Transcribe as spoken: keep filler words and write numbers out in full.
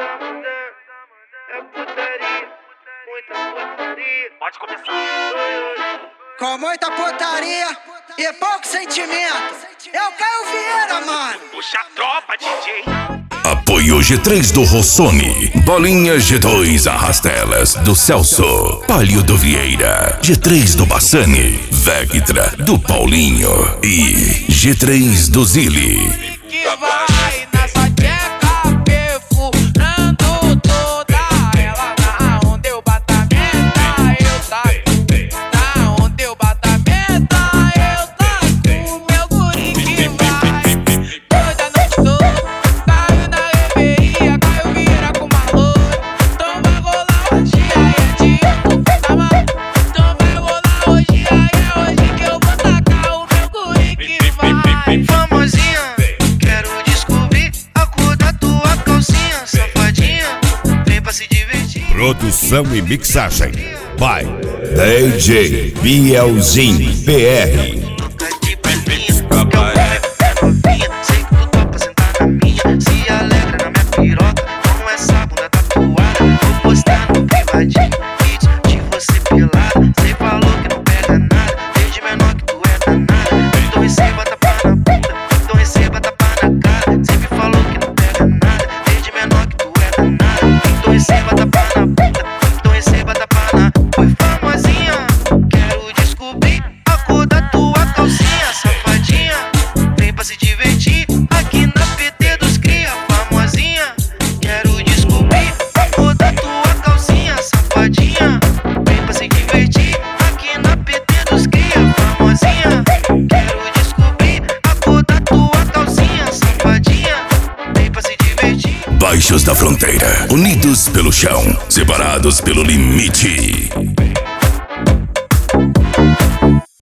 É putaria, muita putaria. Pode começar. Com muita putaria e pouco sentimento. É o Caio Vieira, mano. Puxa a tropa, D J. Apoio G três do Rossoni, Bolinha G dois Arrastelas do Celso, Palio do Vieira, G três do Bassani, Vectra do Paulinho e G três do Zili. Que vai nessa tcheca perfurando toda ela. Na onde eu bato a meta, eu taco. Na onde eu bato a meta, eu taco. Meu guri que vai toda noite toda. Caio na reveria, Caio vira com maluco. Então vai rolar hoje, aí é tipo tá maluco. Então vai rolar hoje, aí é hoje que eu vou tacar o meu guri que vai. Famosinha, quero descobrir a cor da tua calcinha. Safadinha, vem pra se divertir. Produção e mixagem by D J Bielzinho P R. Sei que tu topa sentar na minha. Se alegra na minha piroca com essa bunda tatuada. Vou postar no privadinho vídeos de você pelada. Cê falou que não pega nada, desde menor que tu é danada. Então receba tapa na bunda, então receba tapa na cara. Sempre falou que não pega nada, desde menor que tu é danada. Então receba tapa na bunda, então receba tapa na. Oi, famosinha, quero descobrir a cor da tua calcinha. Safadinha, vem pra se divertir aqui na P T dos cria. Famosinha, quero descobrir a cor da tua calcinha. Safadinha, vem pra se divertir aqui na P T dos cria. Famosinha, quero descobrir a cor da tua calcinha. Safadinha, vem pra se divertir. Baixos da fronteira, unidos pelo chão, separados pelo limite.